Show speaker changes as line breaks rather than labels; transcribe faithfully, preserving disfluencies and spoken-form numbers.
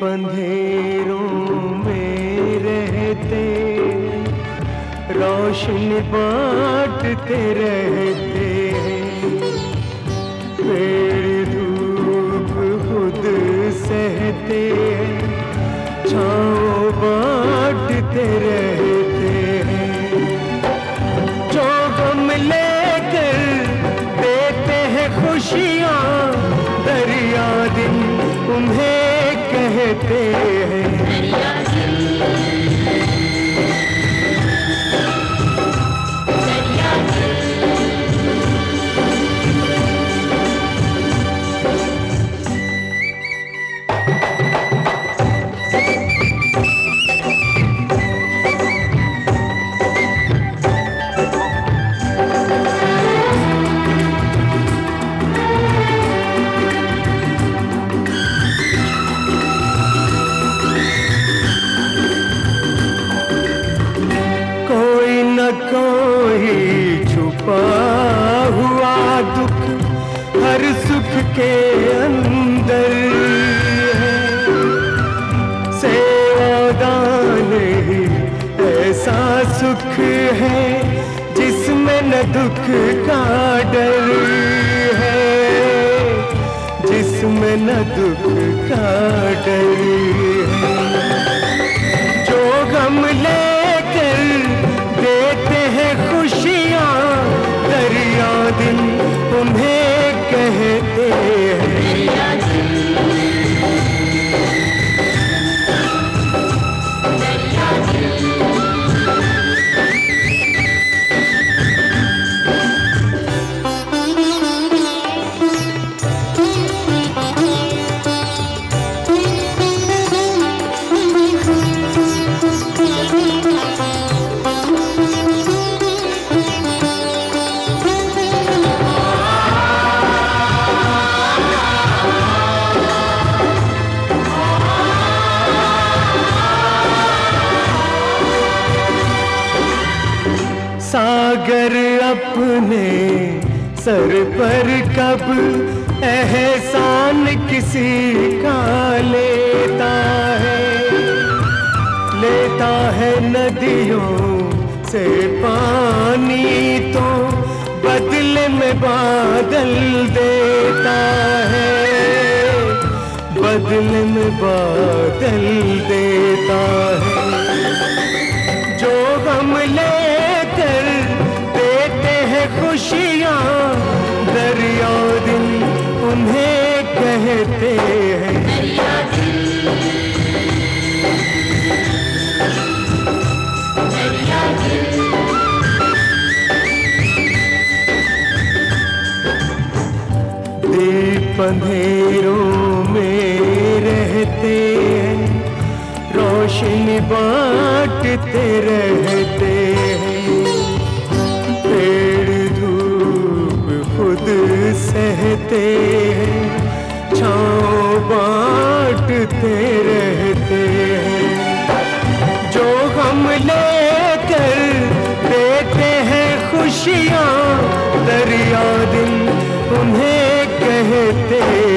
अंधेरों में रहते, रोशनी बांटते रहते हैं। पेड़ धूप खुद सहते हैं, छाँव बांटते रहते हैं। जो गम लेकर देते हैं खुशियाँ, दरिया दिन उन्हें कहते हैं। कोई छुपा हुआ दुख हर सुख के अंदर है। सेवादान ही ऐसा सुख है जिसमें न दुख का डर है, जिसमें न दुख का डर है। जो गम लेकर देते हैं खुशियाँ, दरिया दिन उन्हें कहते हैं। सागर अपने सर पर कब एहसान किसी का लेता है, लेता है नदियों से पानी तो बदले में बादल देता है, बदले में बादल देता है। जो गम लेकर देते हैं खुशियाँ, दरिया दिन उन्हें कहते हैं। दीप अंधेरों में रहते हैं, रोशनी बांटते रहते हैं। पेड़ धूप खुद सहते हैं, छाँव बांटते रहते हैं। जो हम लेकर देते हैं खुशियाँ, दरिया दिन उन्हें कहते